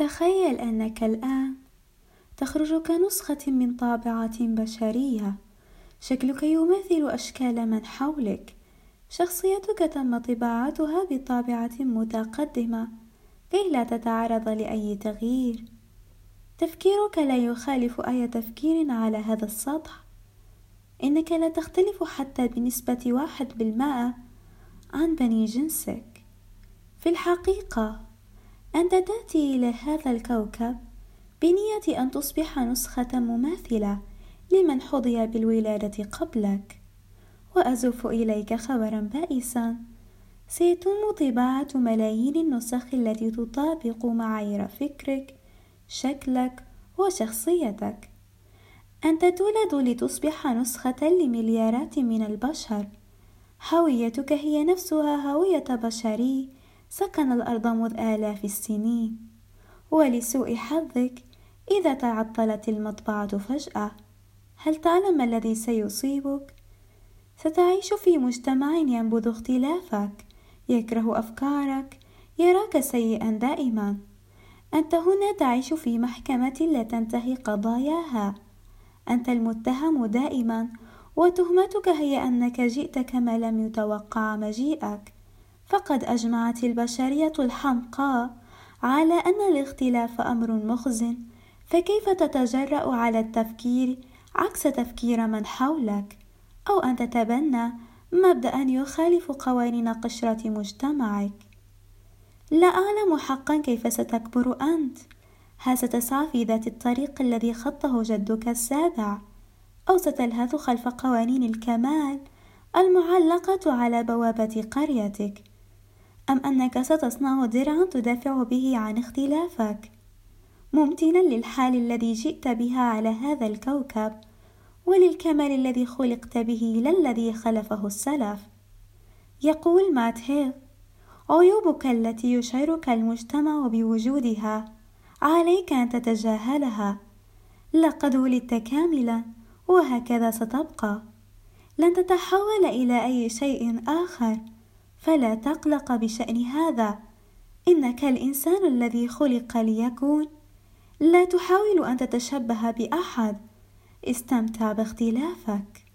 تخيل أنك الآن تخرج كنسخة من طابعة بشرية. شكلك يماثل أشكال من حولك. شخصيتك تم طباعتها بطابعة متقدمة كي لا تتعرض لأي تغيير. تفكيرك لا يخالف أي تفكير على هذا السطح. إنك لا تختلف حتى بنسبة 1% عن بني جنسك. في الحقيقة أنت تأتي إلى هذا الكوكب بنية أن تصبح نسخة مماثلة لمن حظي بالولادة قبلك. وأزف إليك خبرا بائسا: سيتم طباعة ملايين النسخ التي تطابق معايير فكرك، شكلك وشخصيتك. أنت تولد لتصبح نسخة لمليارات من البشر. هويتك هي نفسها هوية بشري سكن الأرض منذ آلاف السنين. ولسوء حظك، إذا تعطلت المطبعة فجأة، هل تعلم ما الذي سيصيبك؟ ستعيش في مجتمع ينبذ اختلافك، يكره أفكارك، يراك سيئا دائما. أنت هنا تعيش في محكمة لا تنتهي قضاياها. أنت المتهم دائما، وتهمتك هي أنك جئت كما لم يتوقع مجيئك. فقد أجمعت البشرية الحمقاء على أن الاختلاف أمر مخزن، فكيف تتجرأ على التفكير عكس تفكير من حولك، أو أن تتبنى مبدأ يخالف قوانين قشرة مجتمعك؟ لا أعلم حقا كيف ستكبر أنت. هل ستسعى في ذات الطريق الذي خطه جدك السابع، أو ستلهث خلف قوانين الكمال المعلقة على بوابة قريتك، أم أنك ستصنع درعا تدافع به عن اختلافك، ممتنا للحال الذي جئت بها على هذا الكوكب وللكمال الذي خلقت به لا الذي خلفه السلف؟ يقول مات هيل: عيوبك التي يشعرك المجتمع بوجودها عليك أن تتجاهلها. لقد ولدت كاملا، وهكذا ستبقى. لن تتحول إلى أي شيء آخر، فلا تقلق بشأن هذا. إنك الإنسان الذي خلق ليكون. لا تحاول أن تتشبه بأحد. استمتع باختلافك.